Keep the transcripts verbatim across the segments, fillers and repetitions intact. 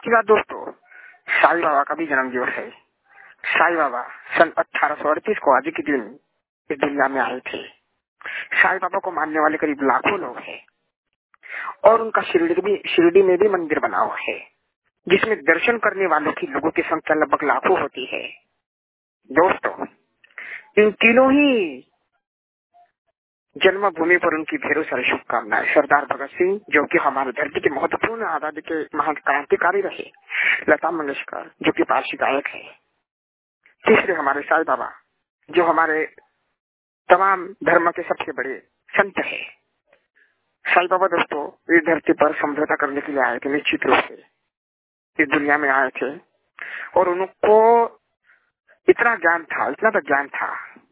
साथ ही साथ दोस्तों, साईं बाबा का भी जन्म दिवस है। साईं बाबा सन अठारह सौ अड़तीस को आज के दिन इस दुनिया में आए थे। साईं बाबा को मानने वाले करीब लाखों लोग हैं और उनका शिरडी भी शिरडी में भी मंदिर बना हुआ है, जिसमें दर्शन करने वालों की लोगों की संख्या लगभग लाखों होती है। दोस्तों, इन तीनों ही जन्मभूमि पर उनकी ढेरों सारी शुभकामनाएं। सरदार भगत सिंह, जो कि हमारे धरती के महत्वपूर्ण आजादी के महान क्रांतिकारी रहे। लता मंगेशकर, जो कि पारसी गायक है। तीसरे हमारे साईं बाबा, जो हमारे तमाम धर्म के सबसे बड़े संत है। साईं बाबा दोस्तों इस धरती पर समझौता करने के लिए आए थे, निश्चित रूप से इस दुनिया में आए थे और उनको इतना ज्ञान था, इतना तो ज्ञान था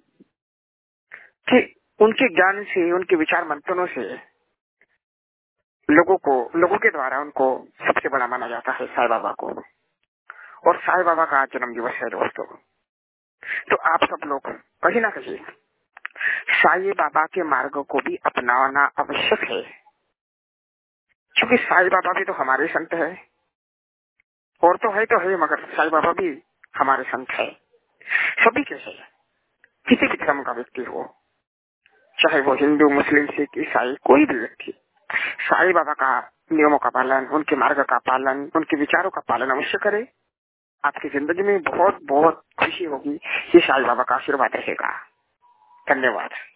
कि उनके ज्ञान से, उनके विचार मंथनों से लोगों को, लोगों के द्वारा उनको सबसे बड़ा माना जाता है, साईं बाबा को। और साईं बाबा का जन्म दिवस है दोस्तों। तो आप सब लोग कहीं ना कहीं साईं बाबा के मार्ग को भी अपनाना आवश्यक है, क्योंकि साईं बाबा भी तो हमारे संत है। और तो है तो है, मगर साईं बाबा भी हमारे संत है, सभी के है। किसी भी धर्म का व्यक्ति हो, चाहे वो हिंदू, मुस्लिम, सिख, ईसाई, कोई भी व्यक्ति, साईं बाबा का नियमों का पालन, उनके मार्ग का पालन, उनके विचारों का पालन अवश्य करे। आपकी जिंदगी में बहुत बहुत खुशी होगी, ये साईं बाबा का आशीर्वाद रहेगा। धन्यवाद।